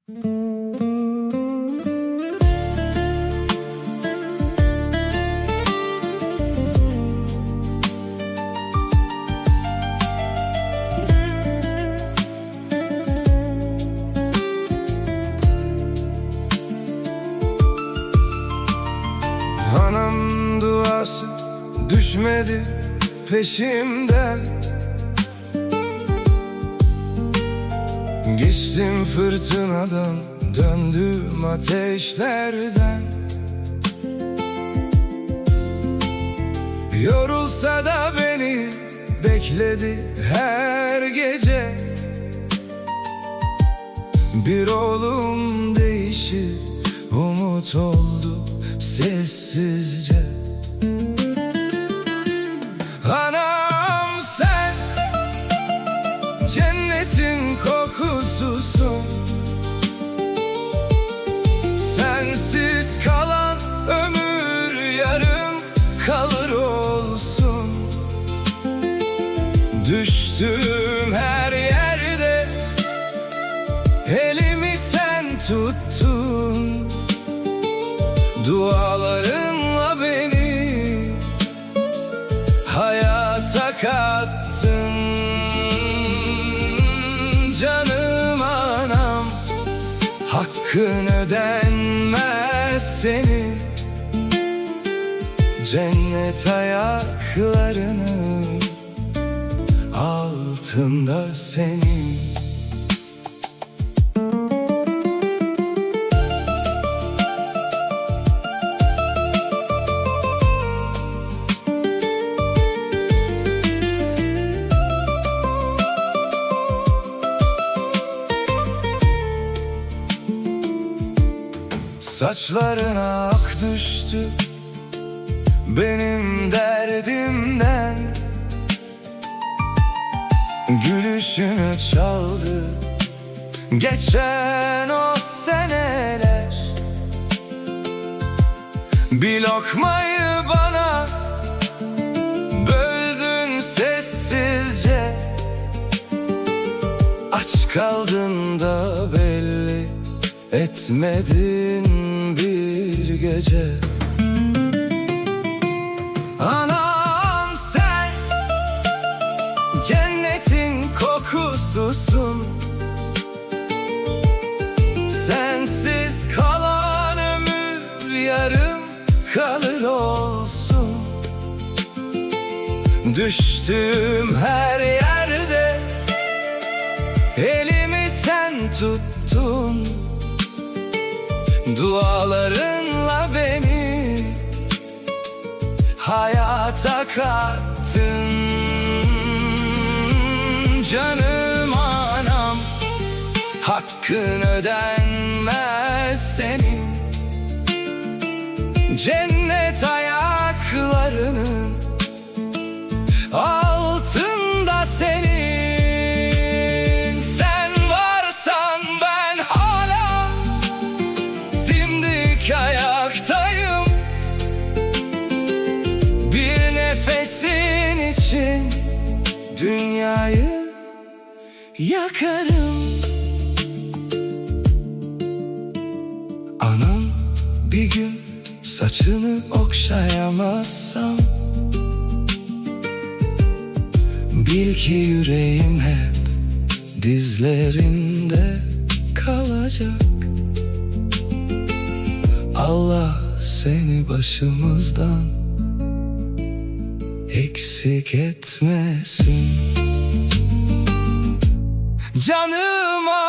Anam duası düşmedi peşimden. Geçtim fırtınadan, döndüm ateşlerden. Yorulsa da beni bekledi her gece. Bir oğlum değişir, umut oldu sessizce. Anam sen cennetin kokususun. Sensiz kalan ömür yarım kalır olsun. Düştüğüm her yerde elimi sen tuttun. Dualarınla beni hayata kattın. Canım anam, hakkın ödenmez senin. Cennet ayaklarının altında senin. Saçlarına ak düştü benim derdimden. Gülüşünü çaldı geçen o seneler. Bir lokmayı bana böldün sessizce. Aç kaldın da belli etmedin bir gece. Anam sen cennetin kokususun. Sensiz kalan ömür yarım kalır olsun. Düştüğüm her yerde elimi sen tuttun. Dualarınla beni hayata kattın. Canım anam, hakkın ödenmez senin. Cennet ayaklarının altında senin. Sen varsan ben hala dimdik ayaktayım. Bir nefesin için dünyayı yakarım. Anam, bir gün saçını okşayamazsam, bil ki yüreğim hep dizlerinde kalacak. Allah seni başımızdan eksik etmesin. Canım